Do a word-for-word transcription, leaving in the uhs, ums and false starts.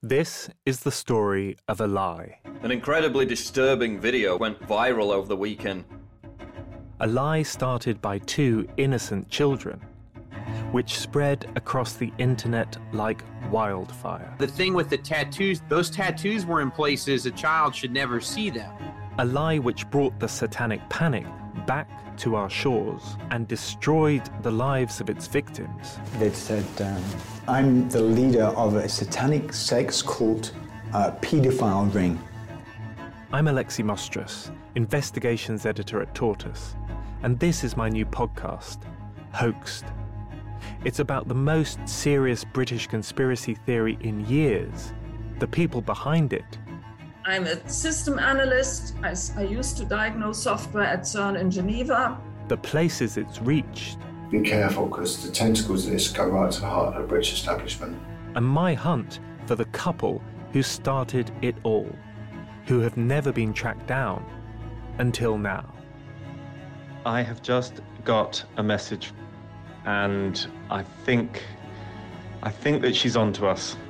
This is the story of a lie. An incredibly disturbing video went viral over the weekend. A lie started by two innocent children, which spread across the internet like wildfire. The thing with the tattoos, those tattoos were in places a child should never see them. A lie which brought the satanic panic back to our shores and destroyed the lives of its victims. They'd said, um, I'm the leader of a satanic sex cult, uh, paedophile ring. I'm Alexi Mostrous, investigations editor at Tortoise, and this is my new podcast, Hoaxed. It's about the most serious British conspiracy theory in years, the people behind it. I'm a system analyst. I, I used to diagnose software at CERN in Geneva. The places it's reached. Be careful, because the tentacles of this go right to the heart of the British establishment. And my hunt for the couple who started it all, who have never been tracked down until now. I have just got a message, and I think, I think that she's on to us.